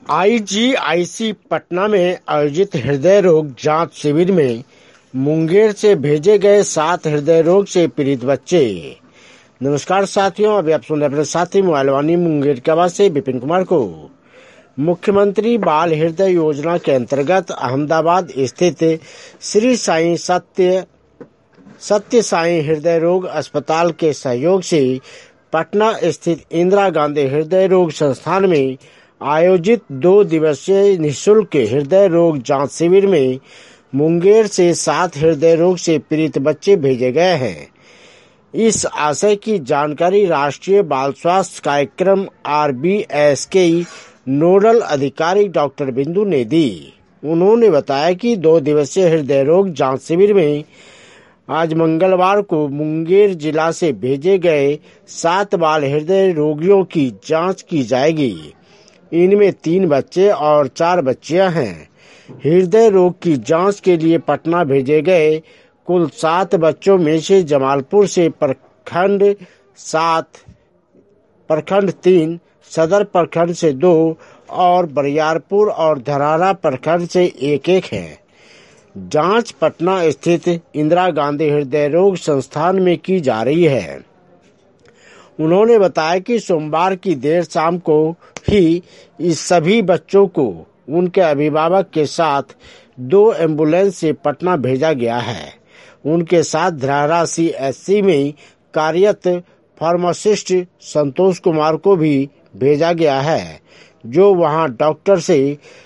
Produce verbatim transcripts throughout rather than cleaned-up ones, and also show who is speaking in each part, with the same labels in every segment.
Speaker 1: आई जी आई सी पटना में आयोजित हृदय रोग जांच शिविर में मुंगेर से भेजे गए सात हृदय रोग से पीड़ित बच्चे। नमस्कार साथियों, अभी आप सुन रहे अपने साथी मोबाइल वाणी मुंगेर के आवाज से विपिन कुमार को। मुख्यमंत्री बाल हृदय योजना के अंतर्गत अहमदाबाद स्थित श्री साईं सत्य सत्य साईं हृदय रोग अस्पताल के सहयोग से पटना स्थित इंदिरा गांधी हृदय रोग संस्थान में आयोजित दो दिवसीय निःशुल्क हृदय रोग जांच शिविर में मुंगेर से सात हृदय रोग से पीड़ित बच्चे भेजे गए हैं। इस आशय की जानकारी राष्ट्रीय बाल स्वास्थ्य कार्यक्रम आर बी एस के नोडल अधिकारी डॉक्टर बिंदु ने दी। उन्होंने बताया कि दो दिवसीय हृदय रोग जांच शिविर में आज मंगलवार को मुंगेर जिला से भेजे गए सात बाल हृदय रोगियों की जांच की जाएगी। इनमें तीन बच्चे और चार बच्चियां हैं। हृदय रोग की जांच के लिए पटना भेजे गए कुल सात बच्चों में से जमालपुर से प्रखंड सात, प्रखंड तीन, सदर प्रखंड से दो और बरियारपुर और धरारा प्रखंड से एक एक है। जांच पटना स्थित इंदिरा गांधी हृदय रोग संस्थान में की जा रही है। उन्होंने बताया कि सोमवार की देर शाम को ही इस सभी बच्चों को उनके अभिभावक के साथ दो एम्बुलेंस से पटना भेजा गया है। उनके साथ धरारा सी एच सी में कार्यरत फार्मासिस्ट संतोष कुमार को भी भेजा गया है, जो वहां डॉक्टर से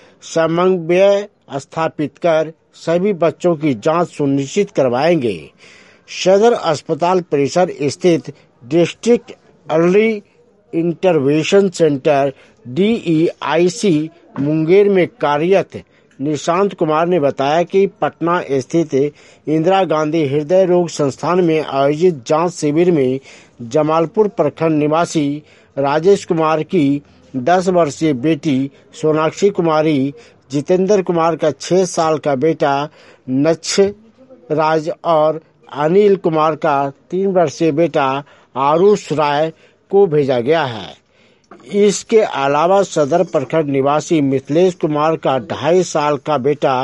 Speaker 1: समन्वय स्थापित कर सभी बच्चों की जांच सुनिश्चित करवाएंगे। सदर अस्पताल परिसर स्थित district early intervention centre D E I C Munger में कार्यरत निशांत कुमार ने बताया कि पटना स्थित इंदिरा गांधी हृदय रोग संस्थान में आयोजित जांच शिविर में जमालपुर प्रखंड निवासी राजेश कुमार की दस वर्षीय बेटी सोनाक्षी कुमारी, जितेंद्र कुमार का छह साल का बेटा नक्ष राज और अनिल कुमार का तीन वर्षीय बेटा आरुष राय को भेजा गया है। इसके अलावा सदर प्रखंड निवासी मिथिलेश कुमार का ढाई साल का बेटा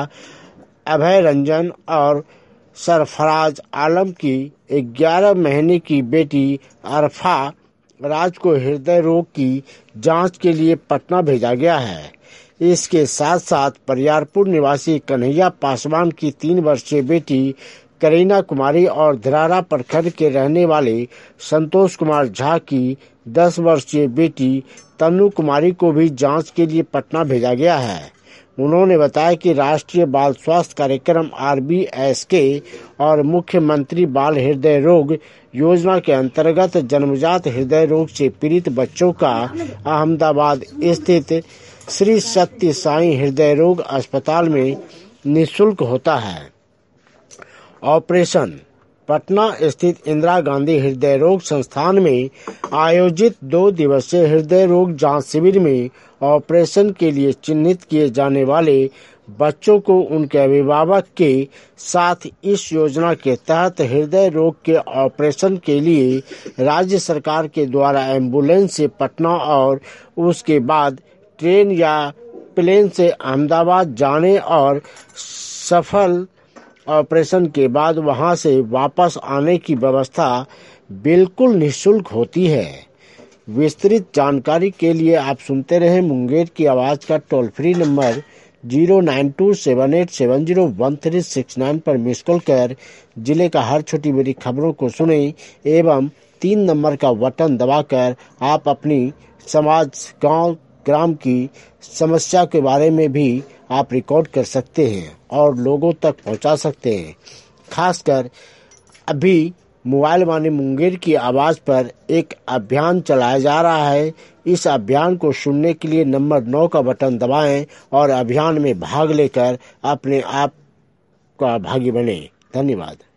Speaker 1: अभय रंजन और सरफराज आलम की ग्यारह महीने की बेटी अरफा राज को हृदय रोग की जांच के लिए पटना भेजा गया है। इसके साथ साथ बरियारपुर निवासी कन्हैया पासवान की तीन वर्षीय बेटी करीना कुमारी और धरारा प्रखंड के रहने वाले संतोष कुमार झा की दस वर्षीय बेटी तन्नू कुमारी को भी जांच के लिए पटना भेजा गया है। उन्होंने बताया कि राष्ट्रीय बाल स्वास्थ्य कार्यक्रम आर बी एस के और मुख्यमंत्री बाल हृदय रोग योजना के अंतर्गत जन्मजात हृदय रोग से पीड़ित बच्चों का अहमदाबाद स्थित श्री सत्य साईं हृदय रोग अस्पताल में निःशुल्क होता है। ऑपरेशन पटना स्थित इंदिरा गांधी हृदय रोग संस्थान में आयोजित दो दिवसीय हृदय रोग जांच शिविर में ऑपरेशन के लिए चिन्हित किए जाने वाले बच्चों को उनके अभिभावक के साथ इस योजना के तहत हृदय रोग के ऑपरेशन के लिए राज्य सरकार के द्वारा एम्बुलेंस से पटना और उसके बाद ट्रेन या प्लेन से अहमदाबाद जाने और सफल ऑपरेशन के बाद वहां से वापस आने की व्यवस्था बिल्कुल निःशुल्क होती है। विस्तृत जानकारी के लिए आप सुनते रहे मुंगेर की आवाज का toll free number zero nine two seven eight seven zero one three six nine पर मिस कॉल कर जिले का हर छोटी बड़ी खबरों को सुने एवं तीन नंबर का बटन दबाकर आप अपनी समाज, गांव, ग्राम की समस्या के बारे में भी आप रिकॉर्ड कर सकते हैं और लोगों तक पहुंचा सकते हैं। खासकर अभी मोबाइल वाणी मुंगेर की आवाज पर एक अभियान चलाया जा रहा है। इस अभियान को सुनने के लिए नंबर नौ का बटन दबाएं और अभियान में भाग लेकर अपने आप का भागी बने। धन्यवाद।